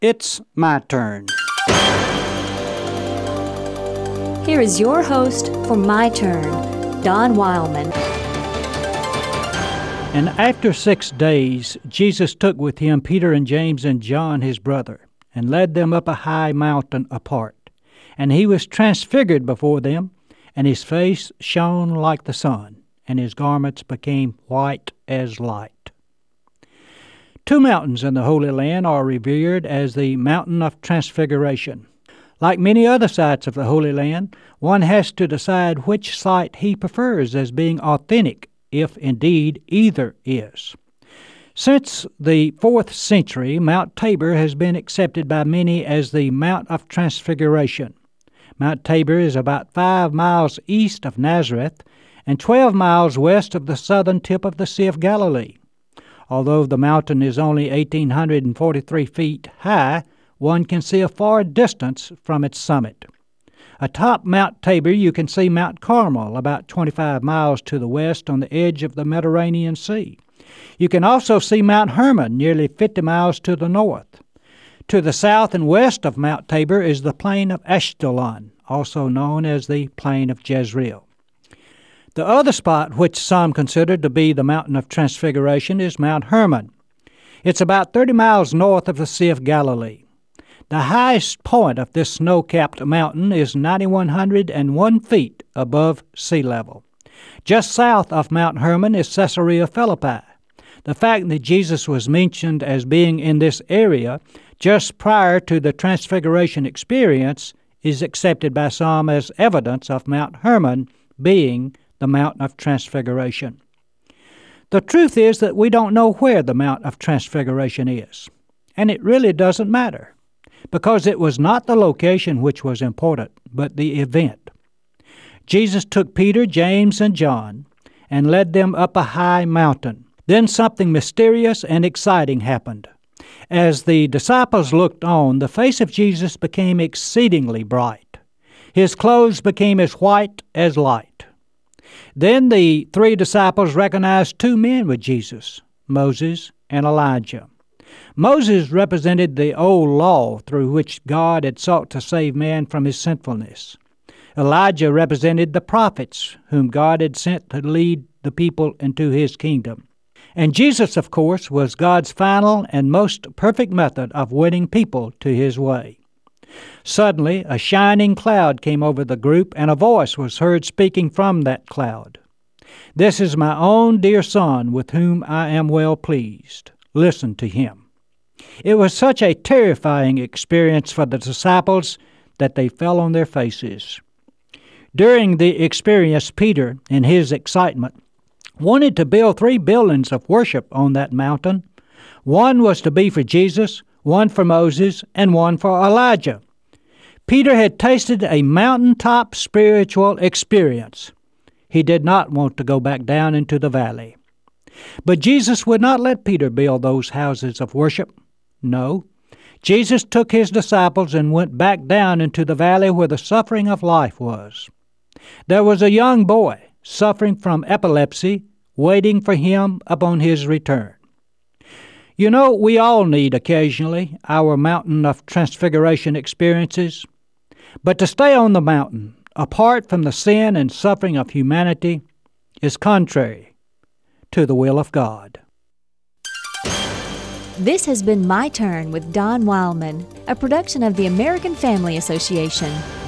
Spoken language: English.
It's my turn. Here is your host for My Turn, Don Wildman. And after 6 days, Jesus took with him Peter and James and John his brother, and led them up a high mountain apart. And he was transfigured before them, and his face shone like the sun, and his garments became white as light. 2 mountains in the Holy Land are revered as the Mountain of Transfiguration. Like many other sites of the Holy Land, one has to decide which site he prefers as being authentic, if indeed either is. Since the 4th century, Mount Tabor has been accepted by many as the Mount of Transfiguration. Mount Tabor is about 5 miles east of Nazareth and 12 miles west of the southern tip of the Sea of Galilee. Although the mountain is only 1,843 feet high, one can see a far distance from its summit. Atop Mount Tabor, you can see Mount Carmel, about 25 miles to the west on the edge of the Mediterranean Sea. You can also see Mount Hermon, nearly 50 miles to the north. To the south and west of Mount Tabor is the plain of Ashkelon, also known as the Plain of Jezreel. The other spot which some consider to be the Mountain of Transfiguration is Mount Hermon. It's about 30 miles north of the Sea of Galilee. The highest point of this snow-capped mountain is 9,101 feet above sea level. Just south of Mount Hermon is Caesarea Philippi. The fact that Jesus was mentioned as being in this area just prior to the Transfiguration experience is accepted by some as evidence of Mount Hermon being the Mount of Transfiguration. The truth is that we don't know where the Mount of Transfiguration is, and it really doesn't matter, because it was not the location which was important, but the event. Jesus took Peter, James, and John and led them up a high mountain. Then something mysterious and exciting happened. As the disciples looked on, the face of Jesus became exceedingly bright. His clothes became as white as light. Then the 3 disciples recognized 2 men with Jesus, Moses and Elijah. Moses represented the old law through which God had sought to save man from his sinfulness. Elijah represented the prophets whom God had sent to lead the people into his kingdom. And Jesus, of course, was God's final and most perfect method of winning people to his way. Suddenly, a shining cloud came over the group, and a voice was heard speaking from that cloud. "This is my own dear Son, with whom I am well pleased. Listen to him." It was such a terrifying experience for the disciples that they fell on their faces. During the experience, Peter, in his excitement, wanted to build 3 buildings of worship on that mountain. One was to be for Jesus, one for Moses, and one for Elijah. Peter had tasted a mountaintop spiritual experience. He did not want to go back down into the valley. But Jesus would not let Peter build those houses of worship. No, Jesus took his disciples and went back down into the valley where the suffering of life was. There was a young boy suffering from epilepsy waiting for him upon his return. You know, we all need occasionally our Mountain of Transfiguration experiences. But to stay on the mountain, apart from the sin and suffering of humanity, is contrary to the will of God. This has been My Turn with Don Wildman, a production of the American Family Association.